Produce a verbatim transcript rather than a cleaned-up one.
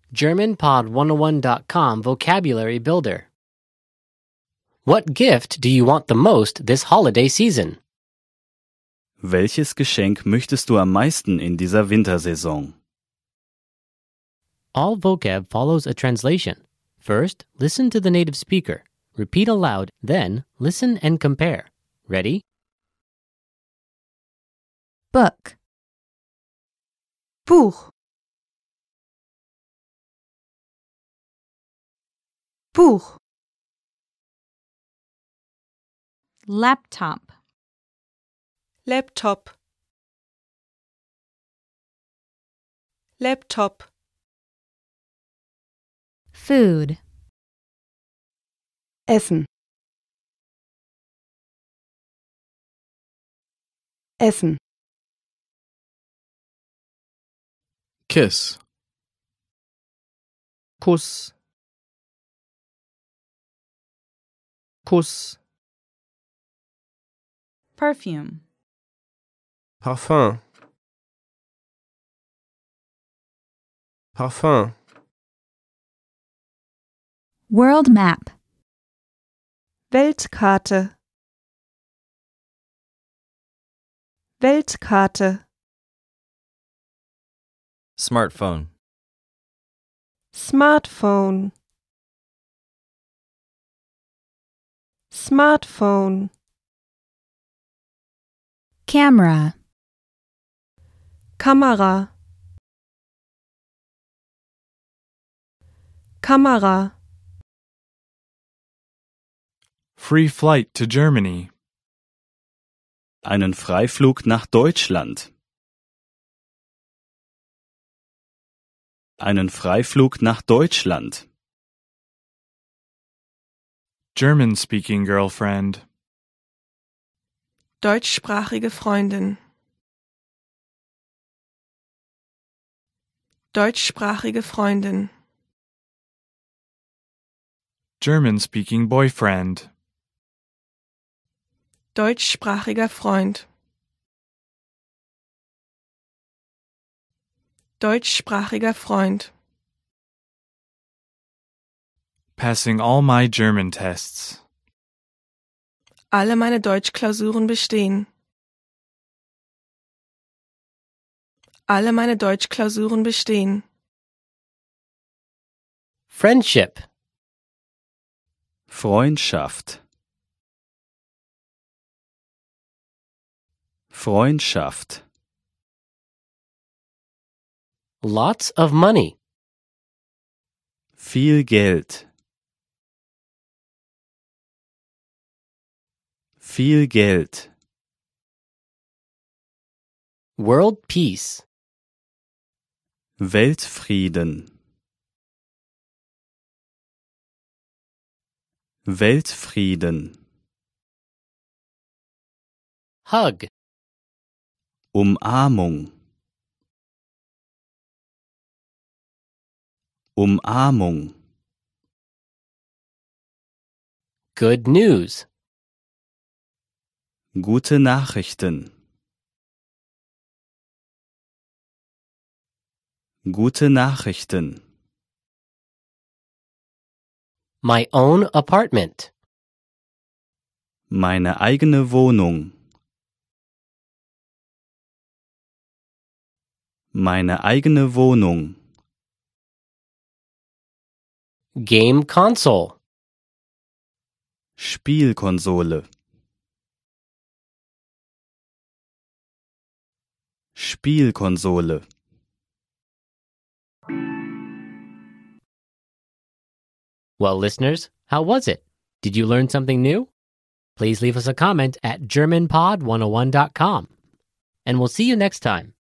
German Pod one oh one dot com Vocabulary Builder. What gift do you want the most this holiday season? Welches Geschenk möchtest du am meisten in dieser Wintersaison? All vocab follows a translation. First, listen to the native speaker. Repeat aloud, then listen and compare. Ready? Book. Buch. Buch. Laptop. Laptop. Laptop. Food. Essen. Essen. Kiss. Kuss. Kuss. Perfume. Parfum. Parfum. World map. Weltkarte. Weltkarte. Smartphone. Smartphone. Smartphone. Camera. Kamera. Kamera. Free flight to Germany. Einen Freiflug nach Deutschland. Einen Freiflug nach Deutschland. German-speaking girlfriend. Deutschsprachige Freundin. Deutschsprachige Freundin. German-speaking boyfriend. Deutschsprachiger Freund. Deutschsprachiger Freund. Passing all my German tests. Alle meine Deutschklausuren bestehen. Alle meine Deutschklausuren bestehen. Friendship. Freundschaft. Freundschaft. Lots of money. Viel Geld. Viel Geld. World peace. Weltfrieden. Weltfrieden. Hug. Umarmung. Umarmung. Good news. Gute Nachrichten. Gute Nachrichten. My own apartment. Meine eigene Wohnung. Meine eigene Wohnung. Game console. Spielkonsole. Spielkonsole. Well, listeners, how was it? Did you learn something new? Please leave us a comment at German Pod one oh one dot com. And we'll see you next time.